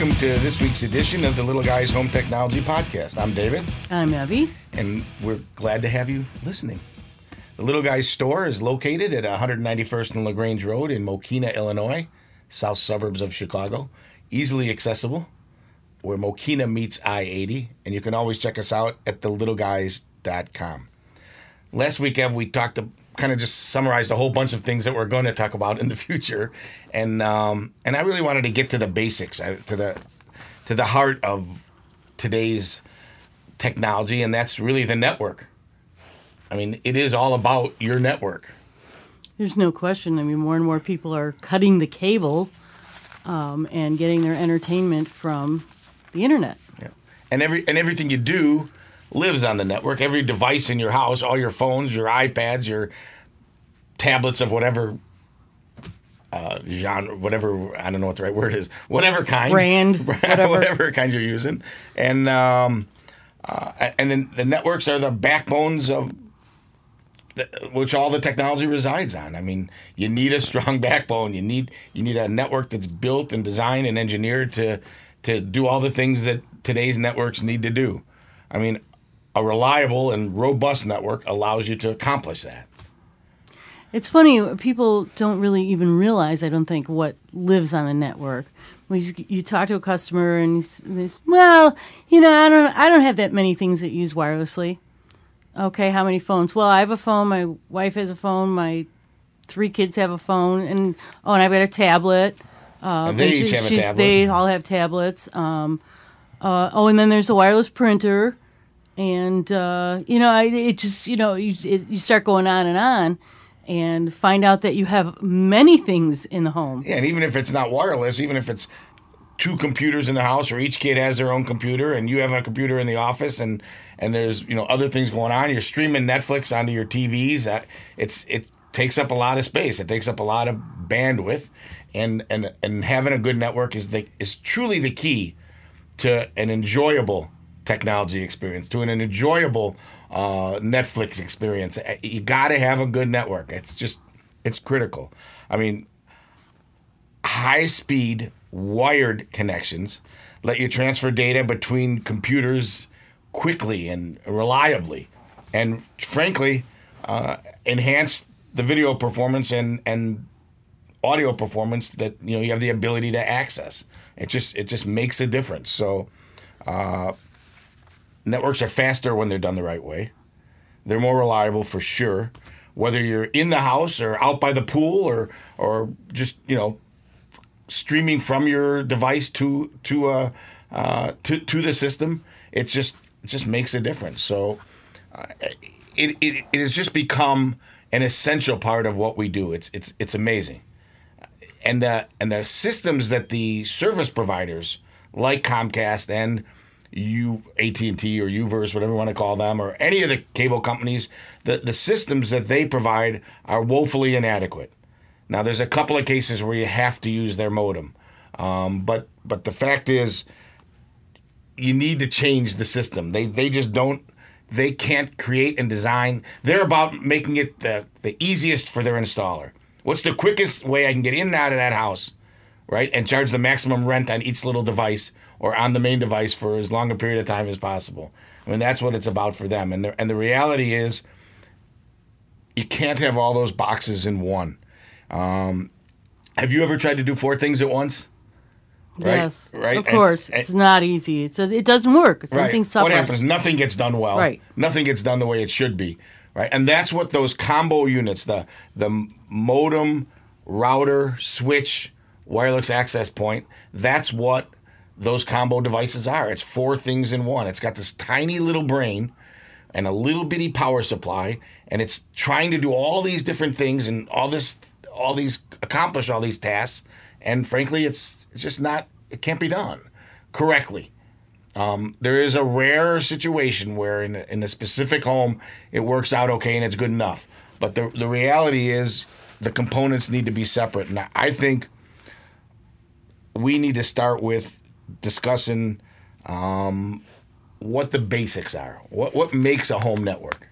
welcome to this week's edition of the Little Guys Home Technology Podcast. I'm David. I'm Abby. And we're glad to have you listening. The Little Guys store is located at 191st and LaGrange Road in Mokena, Illinois, south suburbs of Chicago. Easily accessible, where Mokena meets I-80. And you can always check us out at thelittleguys.com. Last week, Ev, we talked to kind of just summarized a whole bunch of things that we're going to talk about in the future, and I really wanted to get to the basics, to the heart of today's technology, and that's really the network. I mean, it is all about your network. There's no question. I mean, more and more people are cutting the cable and getting their entertainment from the internet. Yeah, and everything you do lives on the network. Every device in your house, all your phones, your iPads, your tablets of whatever genre, whatever, I don't know what the right word is, whatever kind. Brand, whatever kind you're using. And then the networks are the backbones of which all the technology resides on. I mean, you need a strong backbone. You need a network that's built and designed and engineered to do all the things that today's networks need to do. I mean, a reliable and robust network allows you to accomplish that. It's funny, people don't really even realize, I don't think, what lives on the network. You talk to a customer and they say, well, I don't have that many things that use wirelessly. Okay, how many phones? Well, I have a phone, my wife has a phone, my 3 kids have a phone, and I've got a tablet. And they each have a tablet. They all have tablets. And then there's a wireless printer. And, you start going on and find out that you have many things in the home. Yeah, and even if it's not wireless, even if it's 2 computers in the house or each kid has their own computer and you have a computer in the office and there's, other things going on, you're streaming Netflix onto your TVs, it takes up a lot of space. It takes up a lot of bandwidth. And having a good network is truly the key to an enjoyable technology experience, to an enjoyable Netflix experience. You got to have a good network. It's critical. I mean, high-speed wired connections let you transfer data between computers quickly and reliably, and frankly, enhance the video performance and audio performance that you have the ability to access. It just makes a difference. So. Networks are faster when they're done the right way. They're more reliable for sure. Whether you're in the house or out by the pool or just streaming from your device to the system, it just makes a difference. So it has just become an essential part of what we do. It's amazing, and the systems that the service providers like Comcast and AT&T or UVerse, whatever you want to call them, or any of the cable companies, the systems that they provide are woefully inadequate. Now, there's a couple of cases where you have to use their modem, but the fact is, you need to change the system. They just don't. They can't create and design. They're about making it the easiest for their installer. What's the quickest way I can get in and out of that house, right, and charge the maximum rent on each little device or on the main device for as long a period of time as possible. I mean, that's what it's about for them. And the reality is, you can't have all those boxes in one. Have you ever tried to do 4 things at once? Right? Yes, right? Of course. It's not easy. It doesn't work. Something suffers. What happens? Nothing gets done well. Right. Nothing gets done the way it should be. Right? And that's what those combo units, the modem, router, switch, wireless access point, that's what those combo devices are. It's 4 things in one. It's got this tiny little brain and a little bitty power supply, and it's trying to do all these different things and accomplish all these tasks. And frankly, it's just not. It can't be done correctly. There is a rare situation where in a specific home it works out okay and it's good enough. But the reality is the components need to be separate. And I think we need to start with discussing what the basics are. What makes a home network?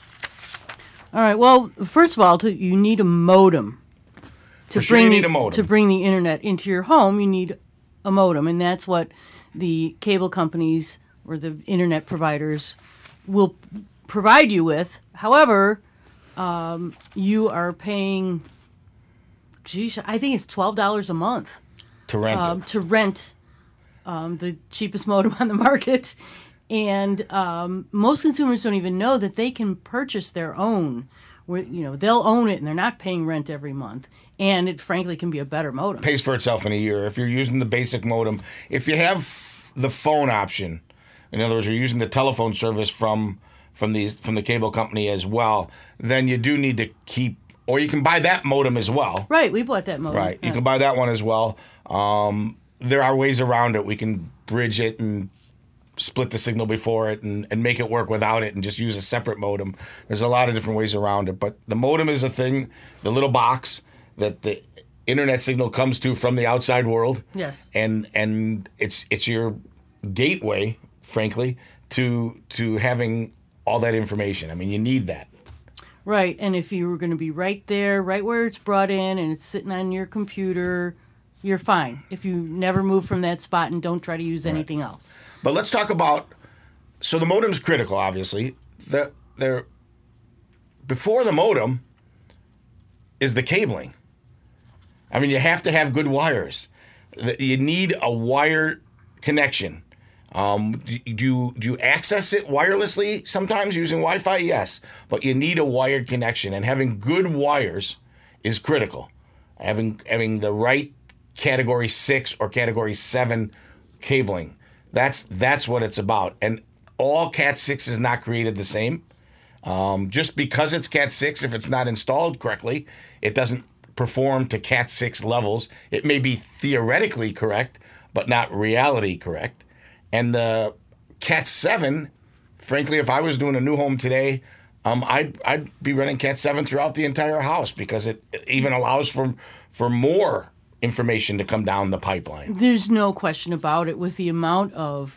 All right. Well, first of all, you need a modem. To bring the internet into your home, you need a modem, and that's what the cable companies or the internet providers will provide you with. However, you are paying, geez, I think it's $12 a month To rent it. to rent the cheapest modem on the market. And most consumers don't even know that they can purchase their own. Where, they'll own it and they're not paying rent every month. And it frankly can be a better modem. Pays for itself in a year if you're using the basic modem. If you have the phone option, in other words, you're using the telephone service from the cable company as well, then you do need to keep, or you can buy that modem as well. Right, we bought that modem. Right, Yeah. you can buy that one as well. There are ways around it. We can bridge it and split the signal before it and make it work without it and just use a separate modem. There's a lot of different ways around it. But the modem is a thing, the little box that the internet signal comes to from the outside world. Yes. And it's your gateway, frankly, to having all that information. I mean, you need that. Right, and if you were going to be right there, right where it's brought in, and it's sitting on your computer, you're fine. If you never move from that spot and don't try to use anything else. But let's talk about, so the modem's critical, obviously. Before the modem is the cabling. I mean, you have to have good wires. You need a wire connection. Do you access it wirelessly sometimes using Wi-Fi? Yes. But you need a wired connection, and having good wires is critical. Having the right Category 6 or Category 7 cabling. That's what it's about. And all Cat 6 is not created the same. Just because it's Cat 6, if it's not installed correctly, it doesn't perform to Cat 6 levels. It may be theoretically correct, but not reality correct. And the Cat 7, frankly, if I was doing a new home today, I'd be running Cat 7 throughout the entire house because it even allows for more information to come down the pipeline. There's no question about it. With the amount of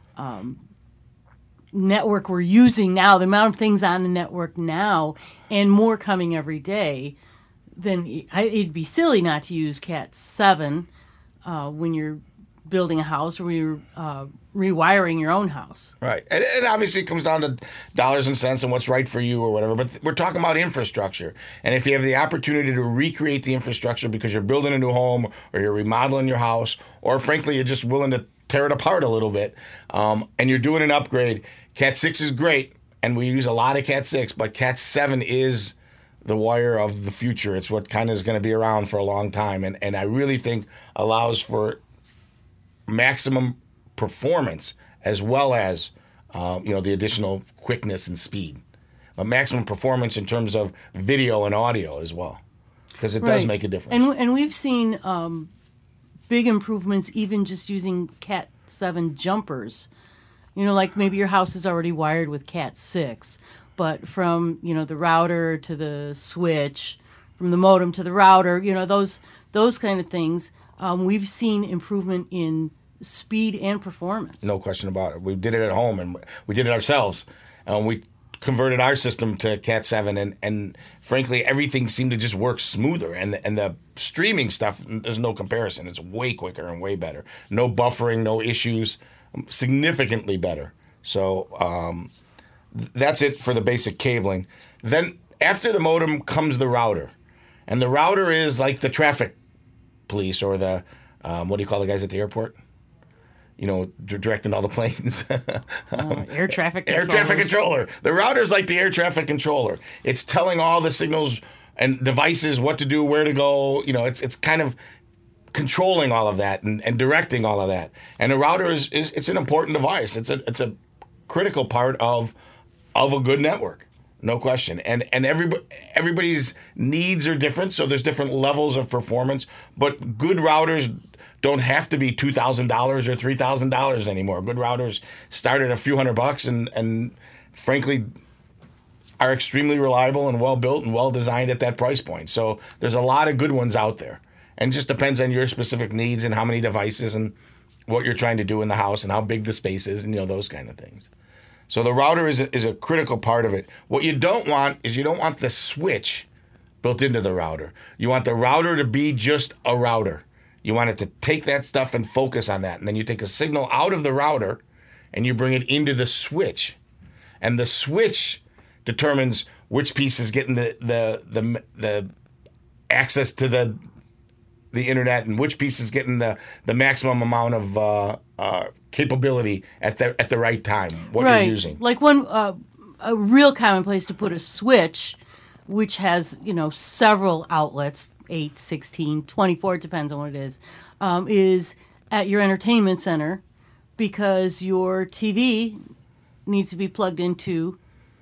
network we're using now, the amount of things on the network now, and more coming every day, then it'd be silly not to use Cat 7 when you're building a house or when you're rewiring your own house. Right. And obviously it comes down to dollars and cents and what's right for you or whatever. But we're talking about infrastructure. And if you have the opportunity to recreate the infrastructure because you're building a new home or you're remodeling your house, or frankly, you're just willing to tear it apart a little bit, and you're doing an upgrade, Cat 6 is great. And we use a lot of Cat 6, but Cat 7 is the wire of the future. It's what kind of is going to be around for a long time. And I really think allows for maximum performance as well as the additional quickness and speed, but maximum performance in terms of video and audio as well, because it does make a difference. And we've seen big improvements even just using Cat 7 jumpers. Like maybe your house is already wired with Cat 6, but from the router to the switch, from the modem to the router, those kind of things. We've seen improvement in speed and performance. No question about it. We did it at home, and we did it ourselves. We converted our system to Cat 7, and frankly, everything seemed to just work smoother. And the streaming stuff, there's no comparison. It's way quicker and way better. No buffering, no issues, significantly better. So that's it for the basic cabling. Then after the modem comes the router. And the router is like the traffic police or the, what do you call the guys at the airport? Directing all the planes. Air traffic controller. Air traffic controller. The router's like the air traffic controller. It's telling all the signals and devices what to do, where to go. It's kind of controlling all of that and directing all of that. And the router is it's an important device. It's a critical part of a good network. No question. And everybody's needs are different, so there's different levels of performance. But good routers don't have to be $2,000 or $3,000 anymore. Good routers start at a few $100 and frankly are extremely reliable and well built and well designed at that price point. So there's a lot of good ones out there. And it just depends on your specific needs and how many devices and what you're trying to do in the house and how big the space is and those kind of things. So the router is a critical part of it. What you don't want is you don't want the switch built into the router. You want the router to be just a router. You want it to take that stuff and focus on that. And then you take a signal out of the router and you bring it into the switch. And the switch determines which piece is getting the access to the internet and which piece is getting the maximum amount of capability at the right time, what you're using. Like a real common place to put a switch, which has, several outlets, 8, 16, 24, it depends on what it is at your entertainment center, because your TV needs to be plugged into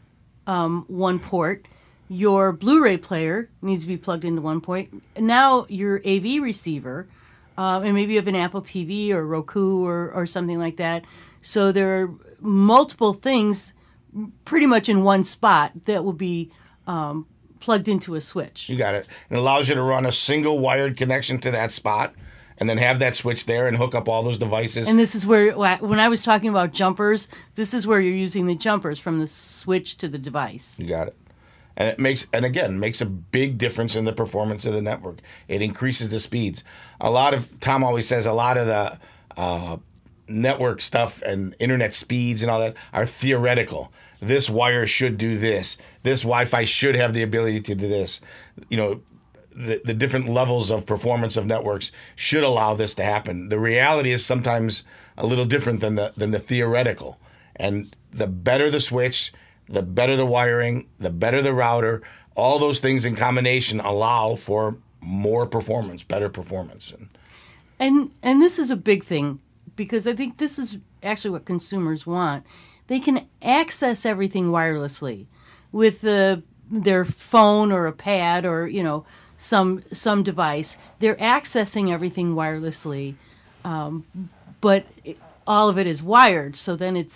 one port. Your Blu-ray player needs to be plugged into one port. Now your AV receiver, and maybe you have an Apple TV or Roku or something like that. So there are multiple things pretty much in one spot that will be plugged into a switch. You got it. It allows you to run a single wired connection to that spot and then have that switch there and hook up all those devices. And this is where, when I was talking about jumpers, this is where you're using the jumpers from the switch to the device. You got it. And it makes a big difference in the performance of the network. It increases the speeds. Tom always says a lot of the network stuff and internet speeds and all that are theoretical. This wire should do this. This Wi-Fi should have the ability to do this. The different levels of performance of networks should allow this to happen. The reality is sometimes a little different than the theoretical. And the better the switch, the better the wiring, the better the router, all those things in combination allow for more performance, better performance. And this is a big thing, because I think this is actually what consumers want. They can access everything wirelessly with their phone or a pad or, some device. They're accessing everything wirelessly, but all of it is wired. So then it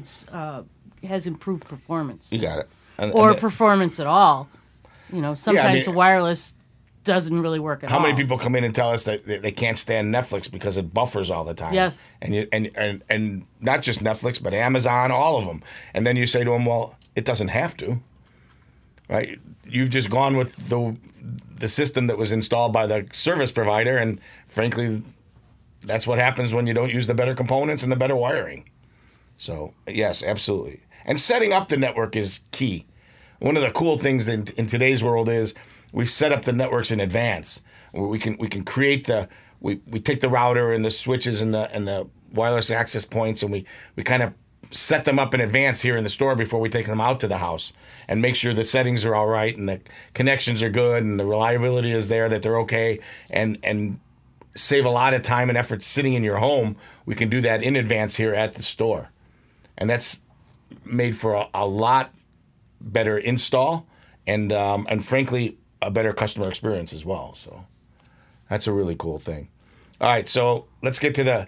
has improved performance. You got it. Or performance at all. Sometimes the wireless doesn't really work at all. How many people come in and tell us that they can't stand Netflix because it buffers all the time? Yes. And not just Netflix, but Amazon, all of them. And then you say to them, well, it doesn't have to. Right? You've just gone with the system that was installed by the service provider, and frankly, that's what happens when you don't use the better components and the better wiring. So, yes, absolutely. And setting up the network is key. One of the cool things in today's world is we set up the networks in advance. We can create we take the router and the switches and the wireless access points, and we kind of set them up in advance here in the store before we take them out to the house, and make sure the settings are all right and the connections are good and the reliability is there, that they're okay, and save a lot of time and effort sitting in your home. We can do that in advance here at the store. And that's made for a lot better install and frankly, a better customer experience as well. So that's a really cool thing. All right, so let's get to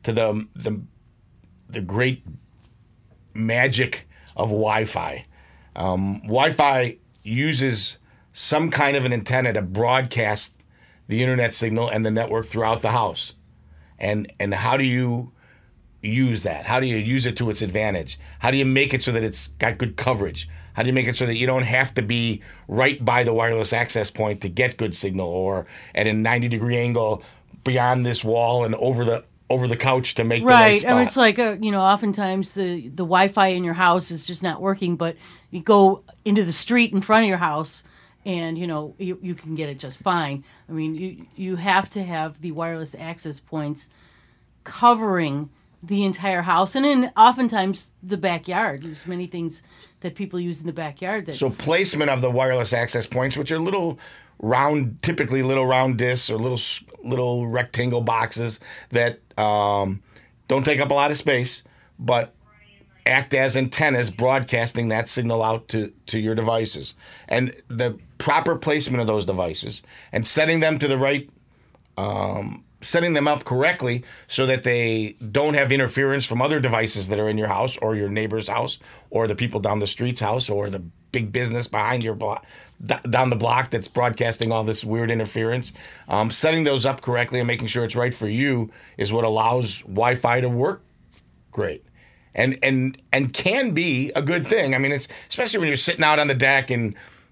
the great magic of Wi-Fi. Wi-Fi uses some kind of an antenna to broadcast the internet signal and the network throughout the house. And how do you use that? How do you use it to its advantage? How do you make it so that it's got good coverage? How do you make it so that you don't have to be right by the wireless access point to get good signal, or at a 90-degree angle beyond this wall and over the couch to make the right spot? I mean, it's like, oftentimes the Wi-Fi in your house is just not working, but you go into the street in front of your house and, you can get it just fine. I mean, you have to have the wireless access points covering the entire house, and in oftentimes the backyard. There's many things that people use in the backyard. So placement of the wireless access points, which are typically little round discs or little rectangle boxes that don't take up a lot of space, but act as antennas broadcasting that signal out to your devices. And the proper placement of those devices and setting them to the right, setting them up correctly so that they don't have interference from other devices that are in your house or your neighbor's house or the people down the street's house or the big business behind your block, down the block that's broadcasting all this weird interference. Setting those up correctly and making sure it's right for you is what allows Wi-Fi to work great. And can be a good thing. I mean, it's especially when you're sitting out on the deck and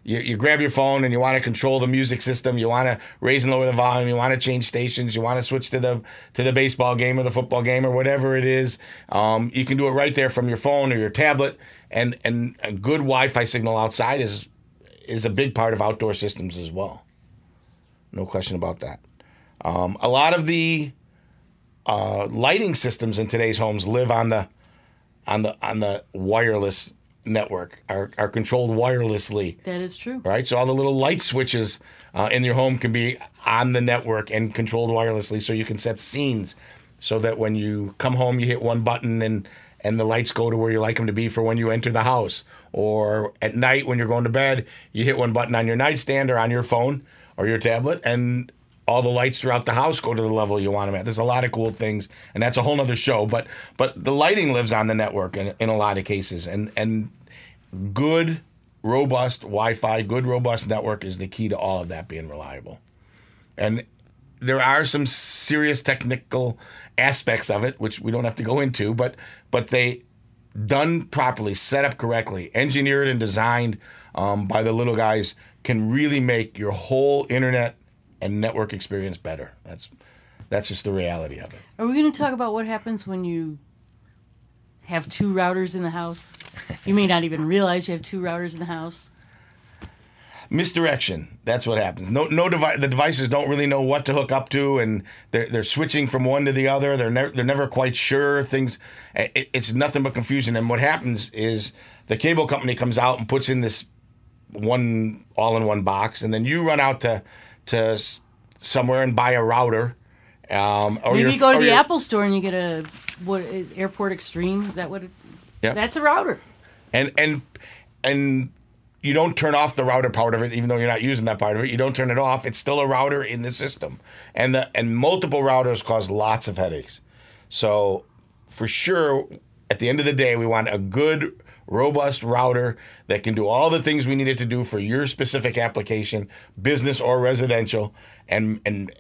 You grab your phone and you want to control the music system. You want to raise and lower the volume. You want to change stations. You want to switch to the baseball game or the football game or whatever it is. You can do it right there from your phone or your tablet. And a good Wi-Fi signal outside is a big part of outdoor systems as well. No question about that. A lot of the lighting systems in today's homes live on the wireless network, are controlled wirelessly. That is true. Right? So all the little light switches in your home can be on the network and controlled wirelessly, so you can set scenes so that when you come home, you hit one button and the lights go to where you like them to be for when you enter the house. Or at night when you're going to bed, you hit one button on your nightstand or on your phone or your tablet, and all the lights throughout the house go to the level you want them at. There's a lot of cool things, and that's a whole nother show. But the lighting lives on the network in a lot of cases, and good, robust Wi-Fi, good, robust network is the key to all of that being reliable. And there are some serious technical aspects of it, which we don't have to go into, but they, done properly, set up correctly, engineered and designed by the little guys, can really make your whole internet and network experience better. That's just the reality of it. Are we going to talk about what happens when you have two routers in the house? You may not even realize you have two routers in the house. Misdirection. That's what happens. The devices don't really know what to hook up to, and they're switching from one to the other. They're never quite sure. It's nothing but confusion. And what happens is the cable company comes out and puts in this one all-in-one box, and then you run out to somewhere and buy a router. Maybe you go to the Apple store and you get what is Airport Extreme? Is that what it? Yeah. That's a router. And you don't turn off the router part of it, even though you're not using that part of it. You don't turn it off. It's still a router in the system. And multiple routers cause lots of headaches. So for sure, at the end of the day, we want a good, robust router that can do all the things we need it to do for your specific application, business or residential, and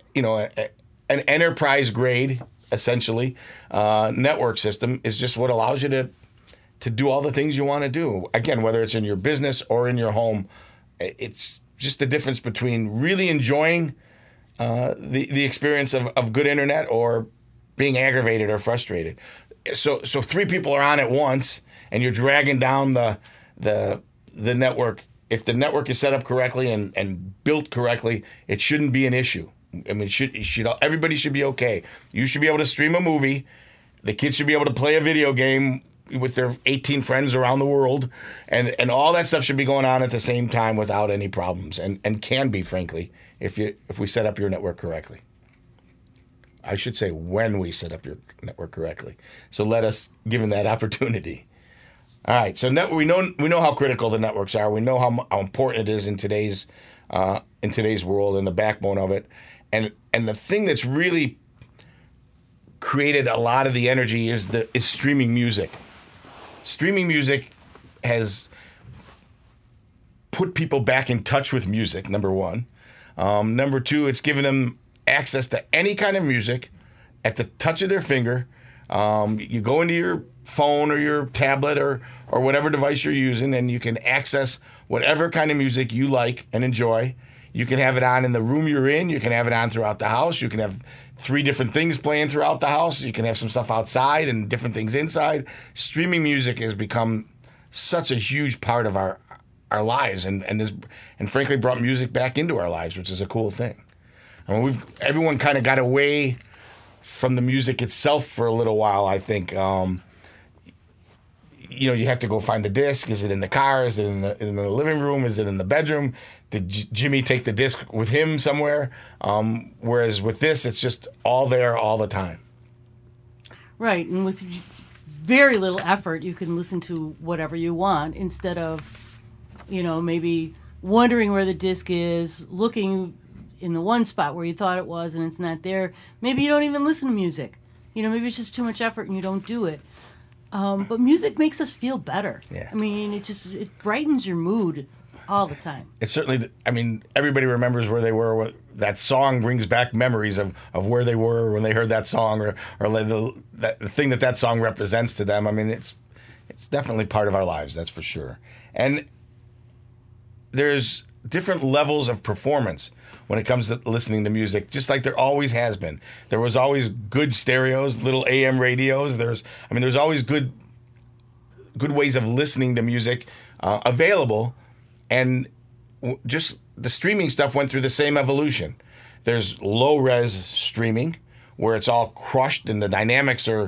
an enterprise grade, essentially, network system is just what allows you to do all the things you want to do. Again, whether it's in your business or in your home, it's just the difference between really enjoying the experience of good internet or being aggravated or frustrated. So 3 people are on at once, and you're dragging down the network. If the network is set up correctly and built correctly, it shouldn't be an issue. I mean, everybody should be okay. You should be able to stream a movie. The kids should be able to play a video game with their 18 friends around the world, and all that stuff should be going on at the same time without any problems, and can be, frankly, if we set up your network correctly. I should say when we set up your network correctly. So let us give them that opportunity. All right, so we know how critical the networks are. We know how important it is in today's world and the backbone of it. And the thing that's really created a lot of the energy is streaming music. Streaming music has put people back in touch with music, number one. Number two, it's given them access to any kind of music at the touch of their finger. You go into your phone or your tablet or whatever device you're using, and you can access whatever kind of music you like and enjoy. You can have it on in the room you're in. You can have it on throughout the house. You can have 3 different things playing throughout the house. You can have some stuff outside and different things inside. Streaming music has become such a huge part of our lives, and frankly brought music back into our lives, which is a cool thing. I mean, everyone kind of got away from the music itself for a little while, I think. You have to go find the disc. Is it in the car? Is it in the living room? Is it in the bedroom? Did Jimmy take the disc with him somewhere? Whereas with this, it's just all there all the time. Right, and with very little effort, you can listen to whatever you want instead of, maybe wondering where the disc is, looking in the one spot where you thought it was and it's not there. Maybe you don't even listen to music. Maybe it's just too much effort and you don't do it. But music makes us feel better. Yeah. I mean, it brightens your mood all the time. It certainly, everybody remembers where they were. That song brings back memories of where they were when they heard that song or the thing that song represents to them. I mean, it's definitely part of our lives, that's for sure. And there's different levels of performance when it comes to listening to music, just like there always has been. There was always good stereos, little AM radios. There's always good ways of listening to music available, and just the streaming stuff went through the same evolution. There's low res streaming where it's all crushed and the dynamics are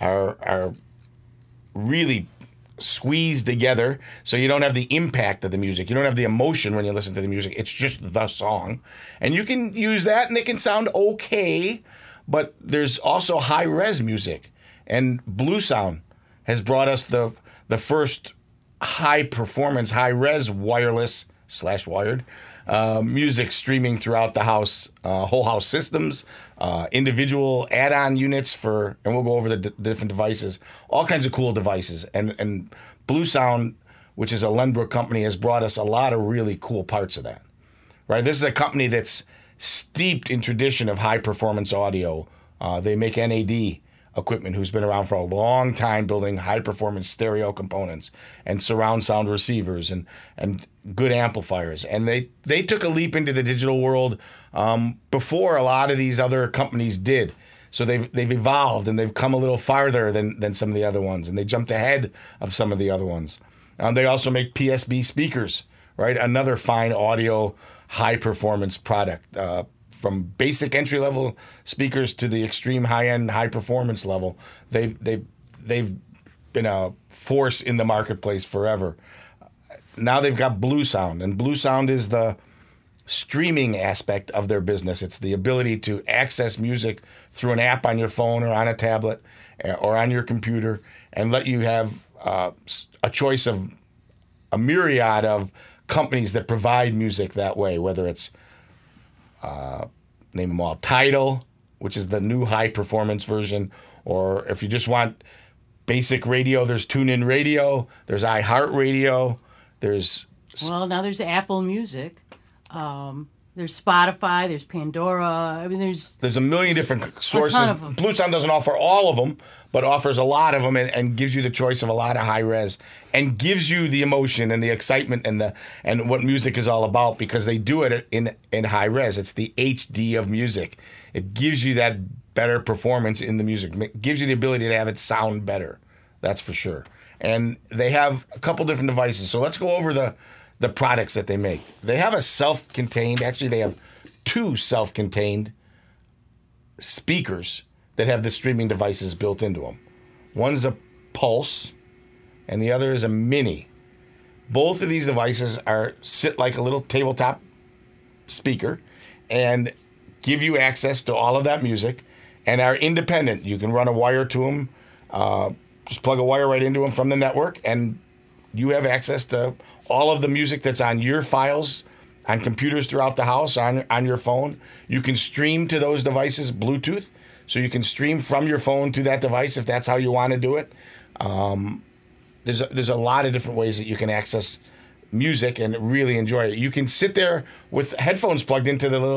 really squeezed together, so you don't have the impact of the music. You don't have the emotion when you listen to the music. It's just the song. And you can use that and it can sound okay, but there's also high-res music. And Bluesound has brought us the first high-performance, high-res wireless / wired music streaming throughout the house, whole house systems, individual add-on units and we'll go over the different devices, all kinds of cool devices. And Bluesound, which is a Lenbrook company, has brought us a lot of really cool parts of that. Right? This is a company that's steeped in tradition of high-performance audio. They make NAD equipment, who's been around for a long time building high-performance stereo components and surround sound receivers and good amplifiers. And they took a leap into the digital world before a lot of these other companies did. So they've evolved and they've come a little farther than some of the other ones, and they jumped ahead of some of the other ones. They also make PSB speakers, right? Another fine audio high-performance product. From basic entry-level speakers to the extreme high-end, high-performance level, they've been a force in the marketplace forever. Now they've got Bluesound, and Bluesound is the streaming aspect of their business. It's the ability to access music through an app on your phone or on a tablet or on your computer, and let you have a choice of a myriad of companies that provide music that way, whether it's name them all, Tidal, which is the new high-performance version, or if you just want basic radio, there's TuneIn Radio, there's iHeartRadio, Well, now there's Apple Music, there's Spotify, there's Pandora. I mean, there's a million different sources. A ton of them. Bluesound doesn't offer all of them, but offers a lot of them and gives you the choice of a lot of high res and gives you the emotion and the excitement and what music is all about, because they do it in high res. It's the HD of music. It gives you that better performance in the music. It gives you the ability to have it sound better. That's for sure. And they have a couple different devices. So let's go over the products that they make. They have they have 2 self-contained speakers that have the streaming devices built into them. One's a Pulse, and the other is a Mini. Both of these devices sit like a little tabletop speaker and give you access to all of that music and are independent. You can run a wire to them, just plug a wire right into them from the network, and you have access to all of the music that's on your files, on computers throughout the house, on your phone. You can stream to those devices Bluetooth, so you can stream from your phone to that device if that's how you want to do it. There's a lot of different ways that you can access music and really enjoy it. You can sit there with headphones plugged into the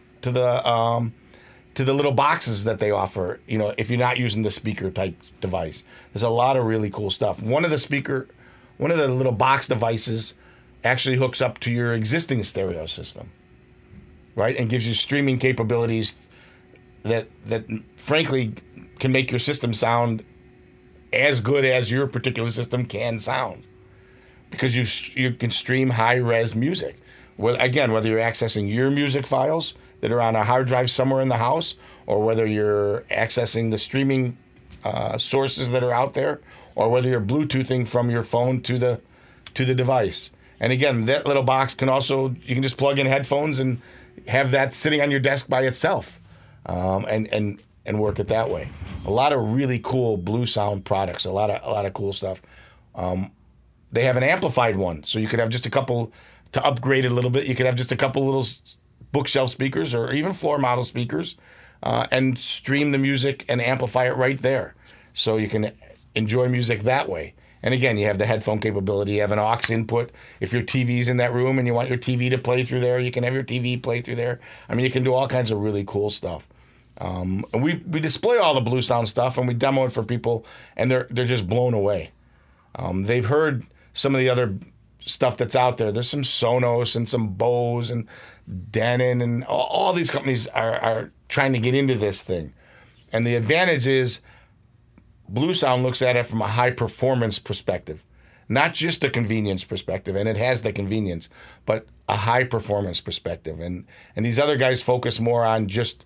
little boxes that they offer, if you're not using the speaker type device. There's a lot of really cool stuff. One of the little box devices actually hooks up to your existing stereo system, right? And gives you streaming capabilities that frankly can make your system sound as good as your particular system can sound, because you can stream high-res music. Well, again, whether you're accessing your music files that are on a hard drive somewhere in the house, or whether you're accessing the streaming sources that are out there, or whether you're Bluetoothing from your phone to the device. And again, that little box you can just plug in headphones and have that sitting on your desk by itself, and work it that way. A lot of really cool Bluesound products, a lot of cool stuff. They have an amplified one, so you could have just a couple, to upgrade it a little bit, you could have just a couple little bookshelf speakers or even floor model speakers, and stream the music and amplify it right there. So you can enjoy music that way. And again, you have the headphone capability. You have an aux input. If your TV's in that room and you want your TV to play through there, you can have your TV play through there. I mean, you can do all kinds of really cool stuff. And we display all the Bluesound stuff, and we demo it for people, and they're just blown away. They've heard some of the other stuff that's out there. There's some Sonos and some Bose and Denon, and all these companies are trying to get into this thing. And the advantage is Blue Sound looks at it from a high performance perspective, not just a convenience perspective, and it has the convenience, but a high performance perspective. And these other guys focus more on just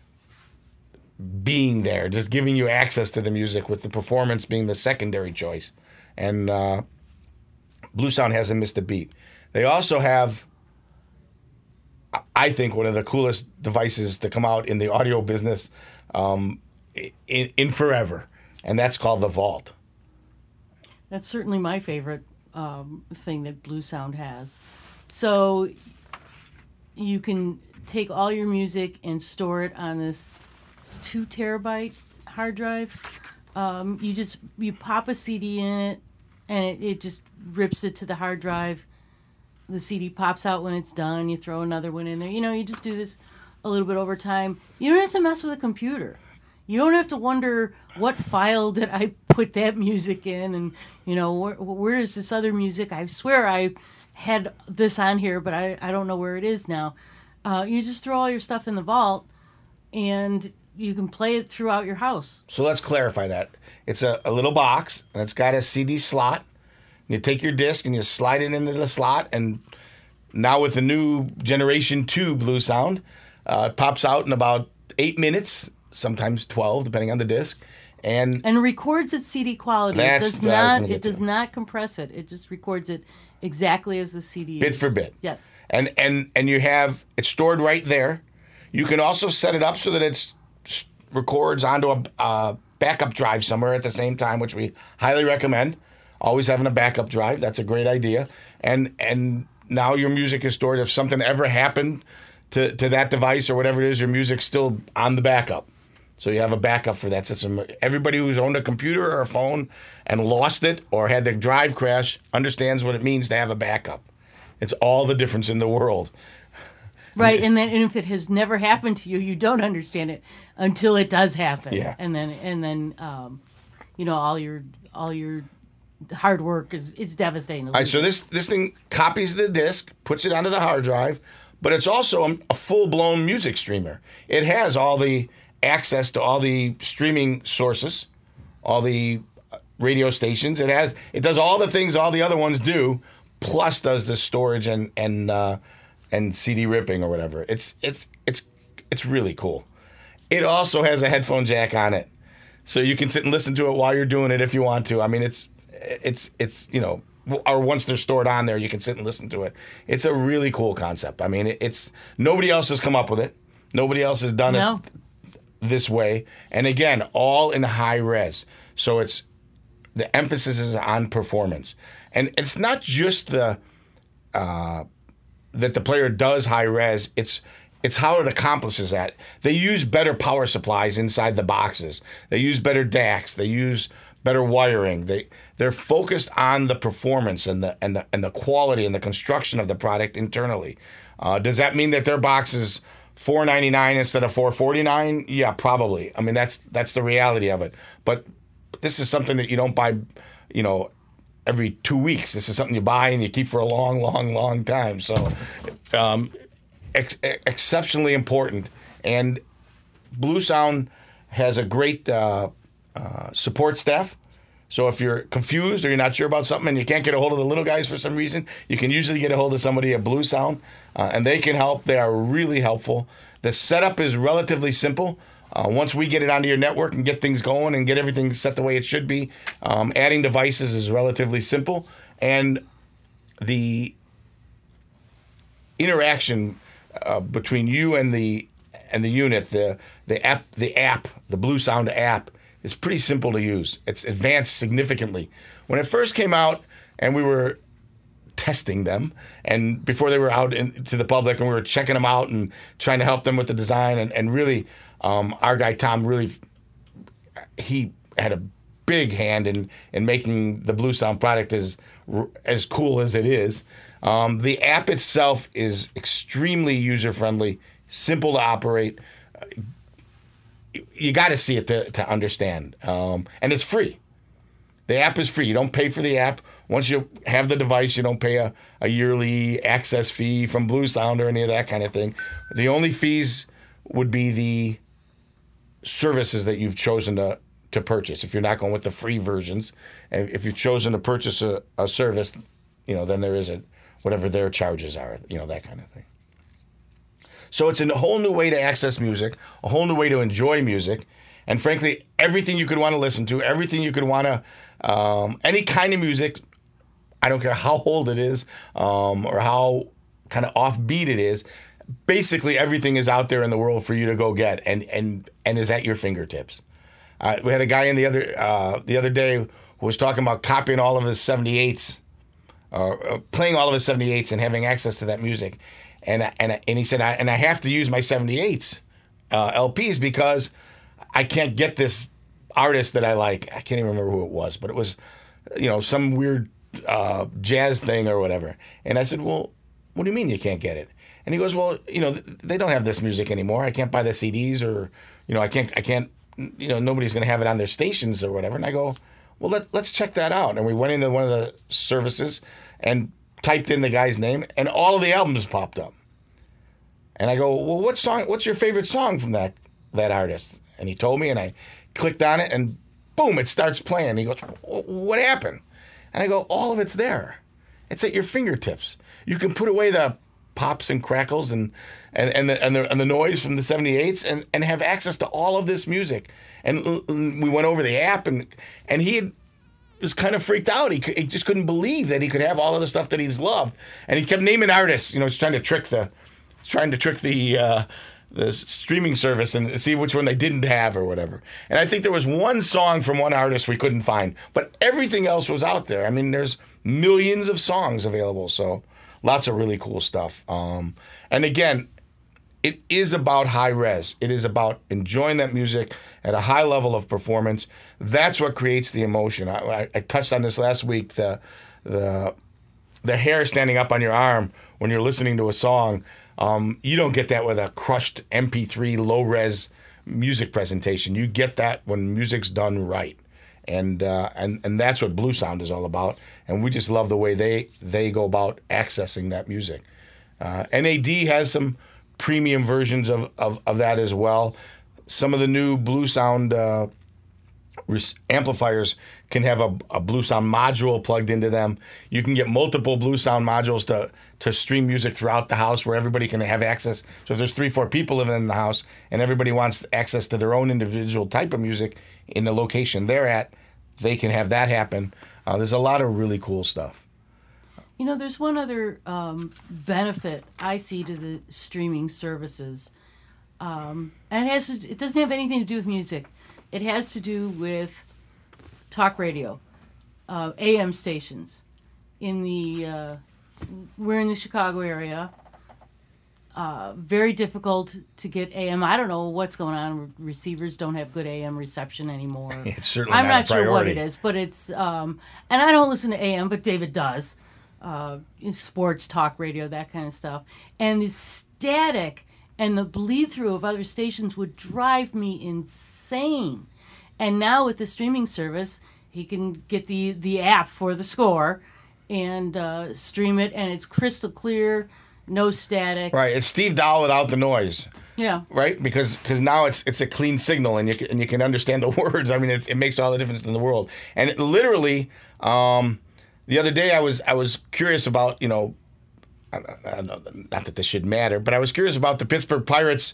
being there, just giving you access to the music, with the performance being the secondary choice. And Blue Sound hasn't missed a beat. They also have, I think, one of the coolest devices to come out in the audio business in forever, and that's called the Vault. That's certainly my favorite thing that Blue Sound has. So you can take all your music and store it on this 2 terabyte hard drive. You pop a CD in it, and it just rips it to the hard drive. The CD pops out when it's done. You throw another one in there. You just do this a little bit over time. You don't have to mess with a computer. You don't have to wonder, what file did I put that music in, and where is this other music? I swear I had this on here, but I don't know where it is now. You just throw all your stuff in the vault, and you can play it throughout your house. So let's clarify that. It's a little box, and it's got a CD slot. You take your disc and you slide it into the slot, and now with the new Generation 2 Blue Sound, it pops out in about 8 minutes, sometimes 12, depending on the disc. And records at CD quality. It does not compress it. It just records it exactly as the CD bit for bit. Yes. And you have it stored right there. You can also set it up so that it records onto a backup drive somewhere at the same time, which we highly recommend. Always having a backup drive. That's a great idea. And now your music is stored. If something ever happened to that device or whatever it is, your music's still on the backup. So you have a backup for that system. Everybody who's owned a computer or a phone and lost it or had the drive crash understands what it means to have a backup. It's all the difference in the world. Right, and if it has never happened to you, you don't understand it until it does happen. Yeah. And then all your hard work is devastating. All right, so this thing copies the disc, puts it onto the hard drive, but it's also a full-blown music streamer. It has all the access to all the streaming sources, all the radio stations. It does all the things all the other ones do, plus does the storage and CD ripping or whatever. It's really cool. It also has a headphone jack on it, so you can sit and listen to it while you're doing it if you want to. I mean, it's or once they're stored on there, you can sit and listen to it. It's a really cool concept. I mean, it's nobody else has come up with it. Nobody else has done it this way. And again, all in high res. So the emphasis is on performance. And it's not just that the player does high res. It's how it accomplishes that. They use better power supplies inside the boxes. They use better DACs. They use better wiring. They're focused on the performance and the quality and the construction of the product internally. Does that mean that their box is $499 instead of $449? Yeah, probably. I mean, that's the reality of it. But this is something that you don't buy, every 2 weeks. This is something you buy and you keep for a long, long, long time. So, exceptionally important. And Blue Sound has a great support staff. So if you're confused or you're not sure about something and you can't get a hold of the little guys for some reason, you can usually get a hold of somebody at Blue Sound, and they can help. They are really helpful. The setup is relatively simple. Once we get it onto your network and get things going and get everything set the way it should be, adding devices is relatively simple. And the interaction between you and the unit, the Blue Sound app, is pretty simple to use. It's advanced significantly. When it first came out and we were testing them, and before they were out to the public, and we were checking them out and trying to help them with the design, and really, our guy Tom he had a big hand in making the Blue Sound product as cool as it is. The app itself is extremely user-friendly, simple to operate. You got to see it to understand. And it's free. The app is free. You don't pay for the app Once you have the device, you don't pay a yearly access fee from Blue Sound or any of that kind of thing. The only fees would be the services that you've chosen to purchase. If you're not going with the free versions, and if you've chosen to purchase a service, then there is whatever their charges are, that kind of thing. So it's a whole new way to access music, a whole new way to enjoy music, and frankly, everything you could want to listen to, everything you could want to, any kind of music, I don't care how old it is, or how kind of offbeat it is, basically everything is out there in the world for you to go get and is at your fingertips. We had a guy in the other day who was talking about copying all of his 78s, playing all of his 78s and having access to that music. And he said, I have to use my 78s LPs because I can't get this artist that I like. I can't even remember who it was, but it was, some weird jazz thing or whatever. And I said, well, what do you mean you can't get it? And he goes, well, they don't have this music anymore. I can't buy the CDs, or, I can't, nobody's going to have it on their stations or whatever. And I go, well, let's check that out. And we went into one of the services and typed in the guy's name, and all of the albums popped up. And I go, well, what's your favorite song from that artist? And he told me, and I clicked on it, and boom, it starts playing. He goes, what happened? And I go, all of it's there. It's at your fingertips. You can put away the pops and crackles and the noise from the 78s and have access to all of this music. And we went over the app, and he was kind of freaked out. He just couldn't believe that he could have all of the stuff that he's loved. And he kept naming artists. He's trying to trick the streaming service and see which one they didn't have or whatever. And I think there was one song from one artist we couldn't find, but everything else was out there. I mean, there's millions of songs available, so lots of really cool stuff. And again, it is about high res. It is about enjoying that music at a high level of performance. That's what creates the emotion. I touched on this last week, the hair standing up on your arm when you're listening to a song. You don't get that with a crushed MP3 low-res music presentation. You get that when music's done right. And that's what Blue Sound is all about. And we just love the way they go about accessing that music. NAD has some premium versions of that as well. Some of the new Blue Sound amplifiers can have a Blue Sound module plugged into them. You can get multiple Blue Sound modules to stream music throughout the house where everybody can have access. So if there's 3-4 people living in the house and everybody wants access to their own individual type of music in the location they're at, they can have that happen. There's a lot of really cool stuff. There's one other benefit I see to the streaming services, and it doesn't have anything to do with music. It has to do with talk radio, AM stations. We're in the Chicago area. Very difficult to get AM. I don't know what's going on. Receivers don't have good AM reception anymore. It's certainly I'm not a priority. sure what it is, but it's and I don't listen to AM, but David does. Sports talk radio, that kind of stuff. And the static and the bleed through of other stations would drive me insane. And now with the streaming service, he can get the app for the Score and stream it, and it's crystal clear, no static. Right, it's Steve Dahl without the noise. Yeah. Right, because now it's a clean signal, and you can understand the words. I mean, it makes all the difference in the world. And literally, the other day I was curious about, not that this should matter, but I was curious about the Pittsburgh Pirates,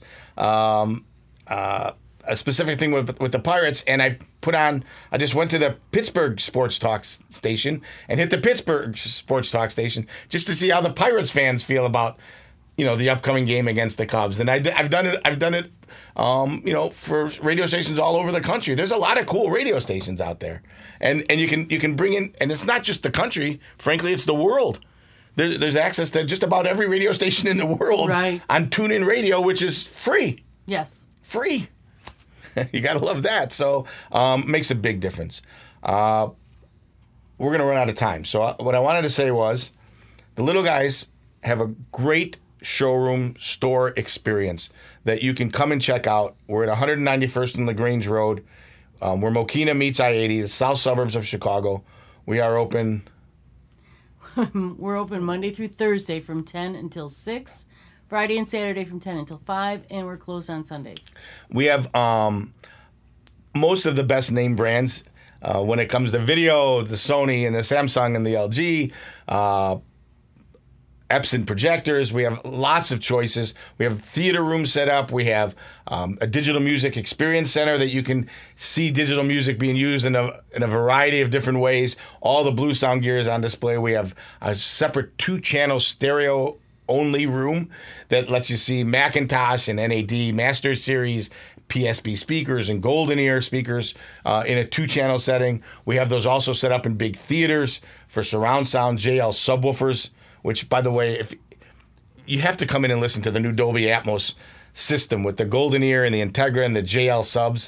a specific thing with the Pirates, and I just went to the Pittsburgh Sports Talk station and hit the Pittsburgh Sports Talk station just to see how the Pirates fans feel about, the upcoming game against the Cubs. And I've done it, for radio stations all over the country. There's a lot of cool radio stations out there, and you can bring in, and it's not just the country. Frankly, it's the world. There's access to just about every radio station in the world, right, on TuneIn Radio, which is free. Yes, free. You got to love that. So makes a big difference. We're going to run out of time. So what I wanted to say was the Little Guys have a great showroom store experience that you can come and check out. We're at 191st and LaGrange Road, where Mokina meets I-80, the south suburbs of Chicago. We are open We're open Monday through Thursday from 10 until 6, Friday and Saturday from 10 until 5, and we're closed on Sundays. We have most of the best name brands when it comes to video, the Sony and the Samsung and the LG, Epson projectors. We have lots of choices. We have theater rooms set up. We have a digital music experience center that you can see digital music being used in a variety of different ways. All the Blue Sound gear is on display. We have a separate 2-channel stereo only room that lets you see Macintosh and NAD Master Series, PSP speakers and Golden Ear speakers in a 2-channel setting. We have those also set up in big theaters for surround sound, JL subwoofers, which, by the way, if you have to come in and listen to the new Dolby Atmos system with the Golden Ear and the Integra and the JL subs.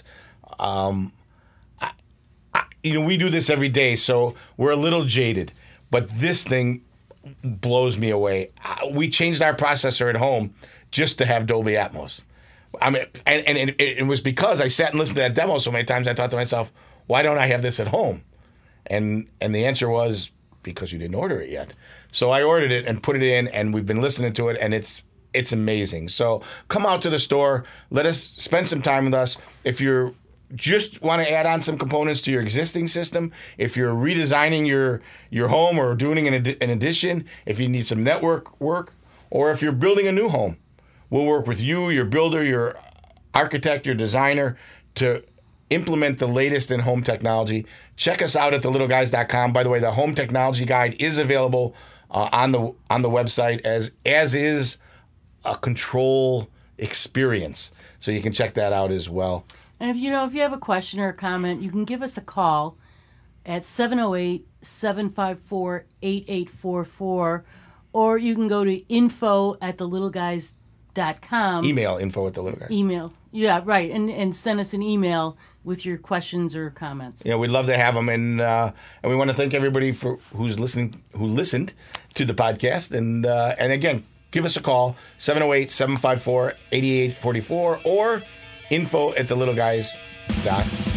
We do this every day, so we're a little jaded. But this thing blows me away. We changed our processor at home just to have Dolby Atmos. I mean, and it was because I sat and listened to that demo so many times. I thought to myself, why don't I have this at home? And the answer was because you didn't order it yet. So I ordered it and put it in, and we've been listening to it, and it's amazing. So come out to the store. Let us spend some time with us. If you just want to add on some components to your existing system, if you're redesigning your home or doing an addition, if you need some network work, or if you're building a new home, we'll work with you, your builder, your architect, your designer to implement the latest in home technology. Check us out at thelittleguys.com. By the way, the home technology guide is available on the website, as is a control experience. So you can check that out as well. And if you have a question or a comment, you can give us a call at 708-754-8844, or you can go to info@thelittleguys.com. Email info@thelittleguys. Email. Yeah, right. And send us an email with your questions or comments. Yeah, we'd love to have them, and we want to thank everybody who listened to the podcast, and again, give us a call 708-754-8844 or info@thelittleguys.com.